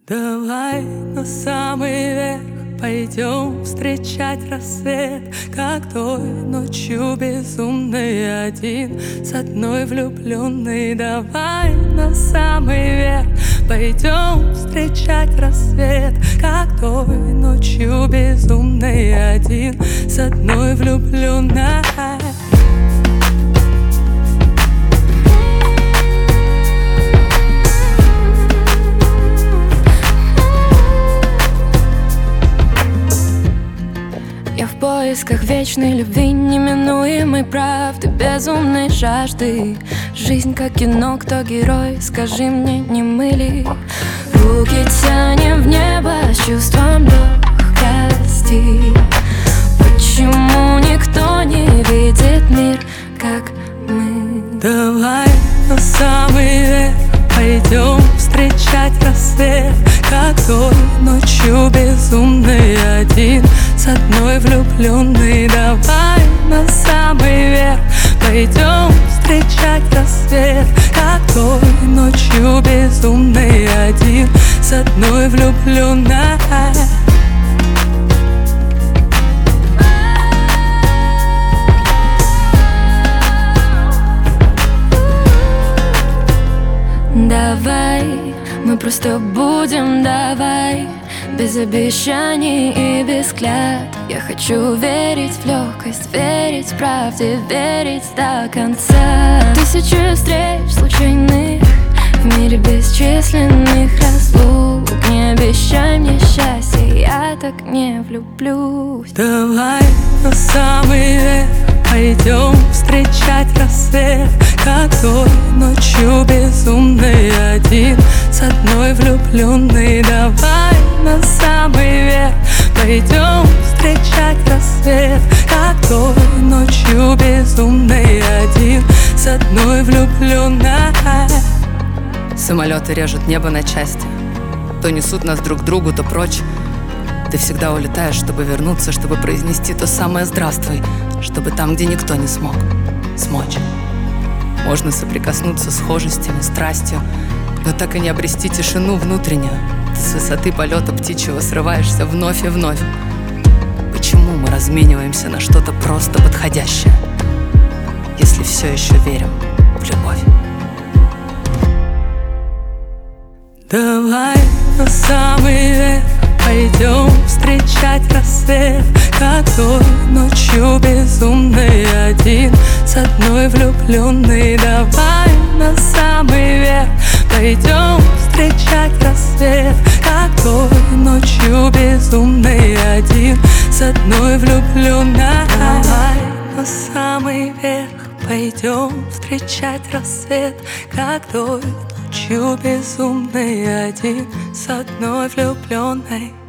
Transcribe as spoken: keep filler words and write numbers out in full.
Давай на самый верх пойдем встречать рассвет, как той ночью безумный один с одной влюбленной. Давай на самый верх пойдем встречать рассвет, как той ночью безумный один с одной влюбленной. Я в поисках вечной любви, неминуемой правды, безумной жажды. Жизнь как кино, кто герой, скажи мне, не мы ли? Руки тянем в небо с чувством легкости. Почему никто не видит мир, как мы? Давай на самый верх пойдем встречать рассвет, как той ночью безумный один с одной влюбленной. Давай на самый верх пойдем встречать рассвет, как той ночью безумный один с одной влюбленной. Давай, мы просто будем, давай, без обещаний и без клятв. Я хочу верить в легкость, верить в правде, верить до конца. Тысячи встреч случайных в мире бесчисленных разлук. Не обещай мне счастья, я так не влюблюсь. Давай на самый верх пойдем встречать рассвет, как той ночью безумный один с одной влюбленной. Давай на самый верх пойдем встречать рассвет, как той ночью безумный один с одной влюбленной. Самолеты режут небо на части, то несут нас друг к другу, то прочь. Ты всегда улетаешь, чтобы вернуться, чтобы произнести то самое «здравствуй», чтобы там, где никто не смог, смочь. Можно соприкоснуться схожестями, страстью, но так и не обрести тишину внутреннюю. Ты с высоты полета птичьего срываешься вновь и вновь. Почему мы размениваемся на что-то просто подходящее, если все еще верим в любовь? Давай на самый верх пойдем встречать рассвет, как той ночью безумный один с одной влюбленной. Давай на самый верх пойдем встречать рассвет, как той ночью безумный один с одной влюбленной. Давай на самый верх пойдем встречать рассвет, как той ночью безумный один с одной влюбленной.